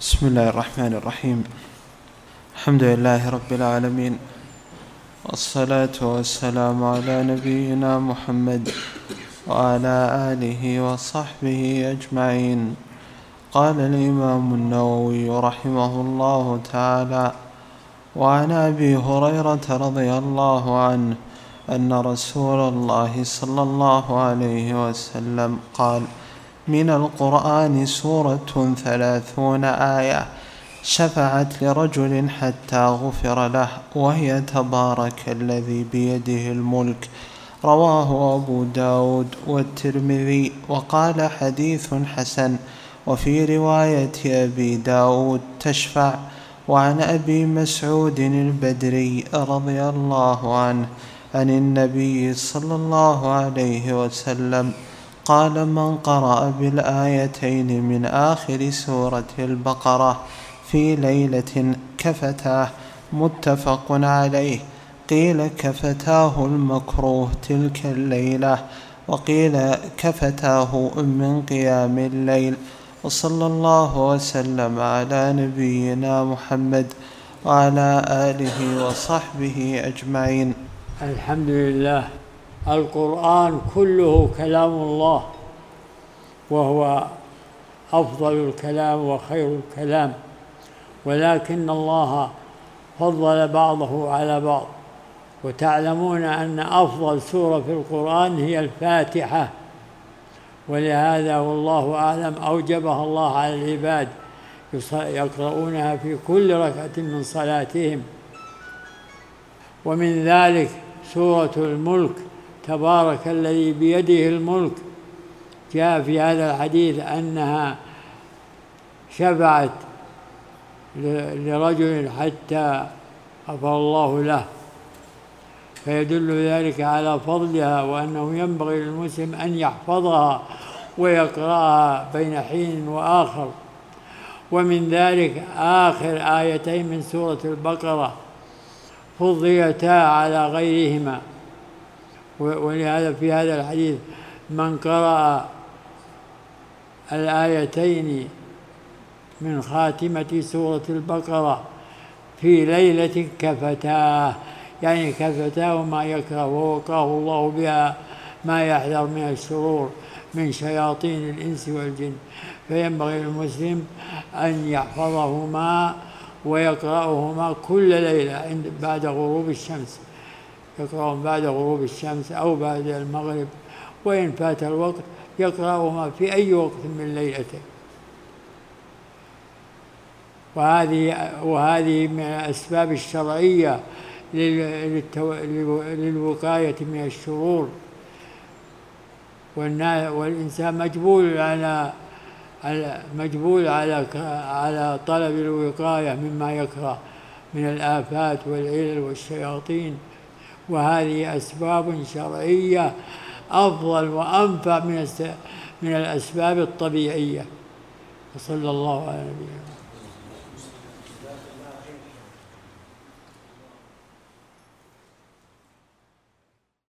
بسم الله الرحمن الرحيم. الحمد لله رب العالمين، والصلاة والسلام على نبينا محمد وعلى آله وصحبه أجمعين. قال الإمام النووي رحمه الله تعالى: وعن أبي هريرة رضي الله عنه أن رسول الله صلى الله عليه وسلم قال: من القرآن سورة 30 آية شفعت لرجل حتى غفر له، وهي تبارك الذي بيده الملك. رواه أبو داود والترمذي وقال: حديث حسن. وفي رواية أبي داود تشفع. وعن أبي مسعود البدري رضي الله عنه عن النبي صلى الله عليه وسلم قال: من قرأ بالآيتين من آخر سورة البقرة في ليلة كفتاه. متفق عليه. قيل كفتاه المكروه تلك الليلة، وقيل كفتاه من قيام الليل. وصلى الله وسلم على نبينا محمد وعلى آله وصحبه أجمعين. الحمد لله. القرآن كله كلام الله، وهو أفضل الكلام وخير الكلام، ولكن الله فضل بعضه على بعض. وتعلمون أن أفضل سورة في القرآن هي الفاتحة، ولهذا والله أعلم أوجبها الله على العباد يقرؤونها في كل ركعة من صلاتهم. ومن ذلك سورة الملك: تبارك الذي بيده الملك. جاء في هذا الحديث أنها شفعت لرجل حتى غفر الله له، فيدل ذلك على فضلها، وأنه ينبغي للمسلم أن يحفظها ويقرأها بين حين وآخر. ومن ذلك آخر آيتين من سورة البقرة فضلتا على غيرهما، ولهذا في هذا الحديث: من قرأ الآيتين من خاتمة سورة البقرة في ليلة كفتاه، يعني كفتاه ما يكره، ووقاه الله بها ما يحذر من الشرور من شياطين الإنس والجن. فينبغي للمسلم أن يحفظهما ويقرأهما كل ليلة بعد غروب الشمس، يقرأهم بعد غروب الشمس أو بعد المغرب، وإن فات الوقت يقرأهما في أي وقت من ليلته. وهذه من الأسباب الشرعية للوقاية من الشرور. والإنسان مجبول على طلب الوقاية مما يكره من الآفات والعلل والشياطين، وهذه أسباب شرعية أفضل وأنفع من الأسباب الطبيعية. وصلى الله على نبينا.